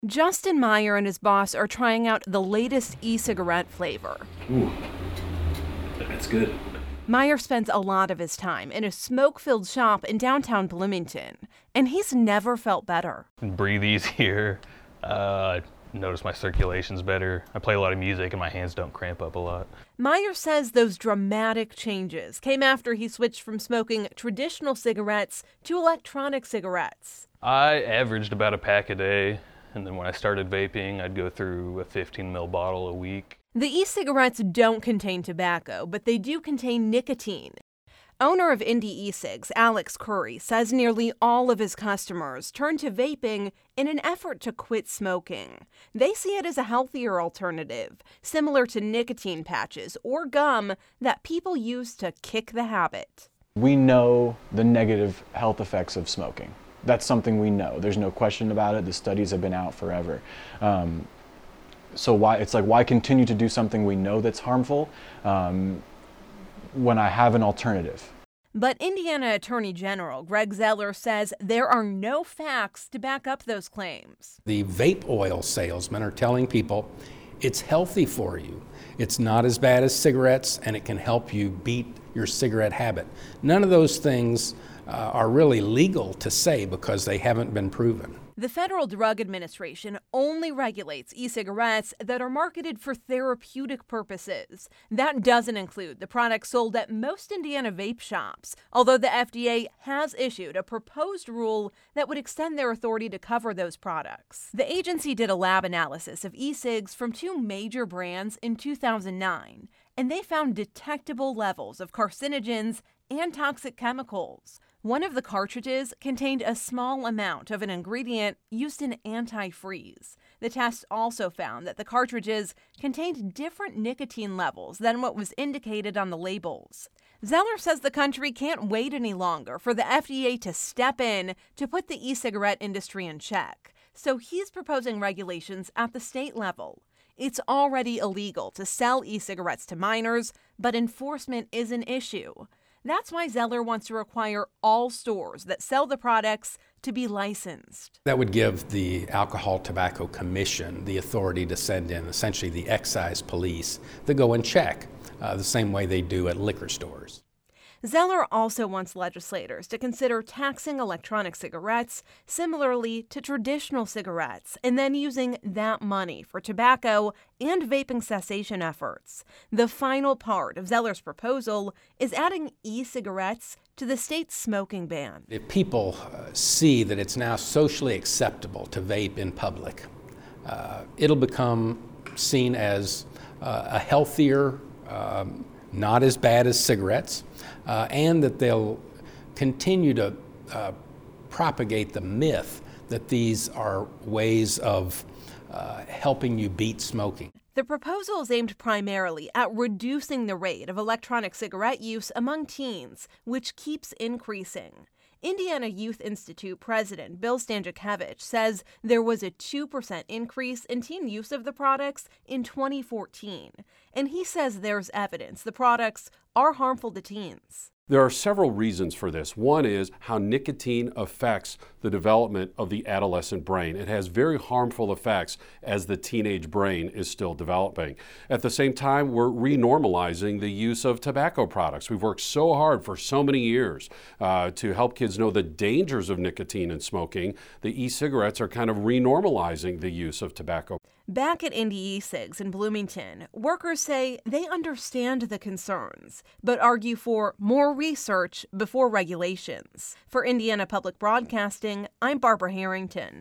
Justin Meyer and his boss are trying out the latest e-cigarette flavor. Ooh, that's good. Meyer spends a lot of his time in a smoke-filled shop in downtown Bloomington, and he's never felt better. Breathe easier, notice my circulation's better. I play a lot of music and my hands don't cramp up a lot. Meyer says those dramatic changes came after he switched from smoking traditional cigarettes to electronic cigarettes. I averaged about a pack a day, and then when I started vaping, I'd go through a 15 ml bottle a week. The e-cigarettes don't contain tobacco, but they do contain nicotine. Owner of Indie E-Cigs, Alex Curry, says nearly all of his customers turn to vaping in an effort to quit smoking. They see it as a healthier alternative, similar to nicotine patches or gum that people use to kick the habit. We know the negative health effects of smoking. That's something we know. There's no question about it. The studies have been out forever. So why continue to do something we know that's harmful when I have an alternative? But Indiana Attorney General Greg Zeller says there are no facts to back up those claims. The vape oil salesmen are telling people it's healthy for you. It's not as bad as cigarettes, and it can help you beat your cigarette habit. None of those things are really legal to say because they haven't been proven. The Federal Drug Administration only regulates e-cigarettes that are marketed for therapeutic purposes. That doesn't include the products sold at most Indiana vape shops, although the FDA has issued a proposed rule that would extend their authority to cover those products. The agency did a lab analysis of e-cigs from two major brands in 2009, and they found detectable levels of carcinogens and toxic chemicals. One of the cartridges contained a small amount of an ingredient used in antifreeze. The test also found that the cartridges contained different nicotine levels than what was indicated on the labels. Zeller says the country can't wait any longer for the FDA to step in to put the e-cigarette industry in check. So he's proposing regulations at the state level. It's already illegal to sell e-cigarettes to minors, but enforcement is an issue. That's why Zeller wants to require all stores that sell the products to be licensed. That would give the Alcohol Tobacco Commission the authority to send in essentially the excise police to go and check the same way they do at liquor stores. Zeller also wants legislators to consider taxing electronic cigarettes similarly to traditional cigarettes and then using that money for tobacco and vaping cessation efforts. The final part of Zeller's proposal is adding e-cigarettes to the state's smoking ban. If people see that it's now socially acceptable to vape in public, it'll become seen as a healthier, not as bad as cigarettes, and that they'll continue to propagate the myth that these are ways of helping you beat smoking. The proposal is aimed primarily at reducing the rate of electronic cigarette use among teens, which keeps increasing. Indiana Youth Institute President Bill Stanczykiewicz says there was a 2% increase in teen use of the products in 2014, and he says there's evidence the products are harmful to teens. There are several reasons for this. One is how nicotine affects the development of the adolescent brain. It has very harmful effects as the teenage brain is still developing. At the same time, we're renormalizing the use of tobacco products. We've worked so hard for so many years to help kids know the dangers of nicotine and smoking. The e-cigarettes are kind of renormalizing the use of tobacco. Back at Indie E-Cigs in Bloomington, workers say they understand the concerns, but argue for more research before regulations. For Indiana Public Broadcasting, I'm Barbara Harrington.